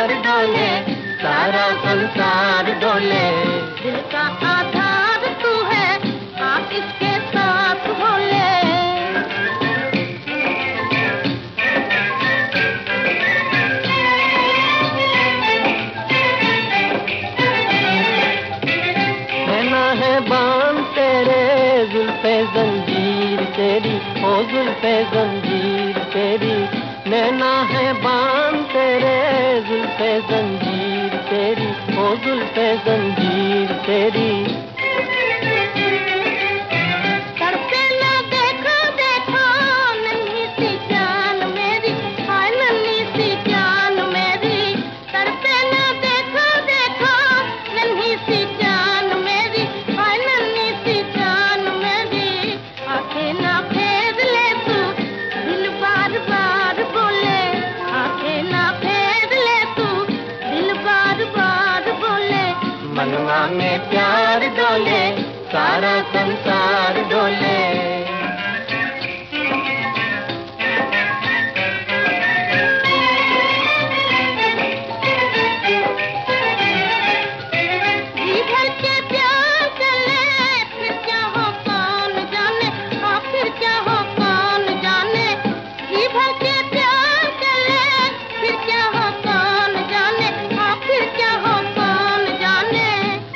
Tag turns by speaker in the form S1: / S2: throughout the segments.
S1: प्यार डोले, सारा संसार डोले।
S2: दिल का आधार तू है, आ इसके साथ बोले।
S1: नैना है बांध तेरे, जुल्फे जंजीर तेरी, ओ जुल्फे जंजीर तेरी। नैना है बांध तेरे, जुल्फे जंजीर तेरी, ओ जुल्फे जंजीर तेरी।
S2: तड़पे ना देखो देखो नन्ही सी जान मेरी, हाय नन्ही सी जान मेरी। तड़पे ना देखो देखो नन्ही सी जान मेरी, हाय नन्ही सी जान मेरी। आंखें ना फेर ले तू, दिल बार बार बोले। आंखें ना फेर ले तू, दिल बार बार बोले।
S1: मनवा में प्यार डोले, सारा संसार डोले।
S2: जी भर के प्यार चले, फिर क्या हो कौन जाने, हाँ फिर क्या हो कौन जाने। जी भर के प्यार चले, फिर क्या हो कौन जाने, हाँ फिर क्या हो कौन जाने।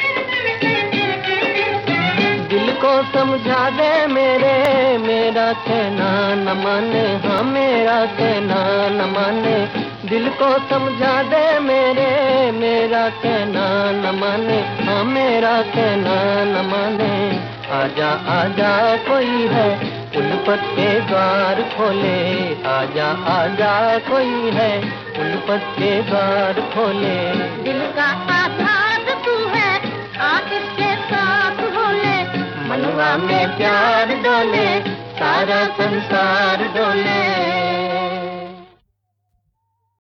S1: दिल को समझा दे मेरे, मेरा कहना न माने, हाँ मेरा कहना न माने। दिल को समझा दे मेरे, मेरा कहना न माने, हाँ मेरा कहना न माने। आजा आजा कोई है, उल्फत के द्वार खोले। आजा आजा कोई है, उल्फत के द्वार खोले।
S2: दिल का आधार तू है, आ इसके साथ बोले।
S1: मनवा में प्यार डोले, सारा संसार डोले।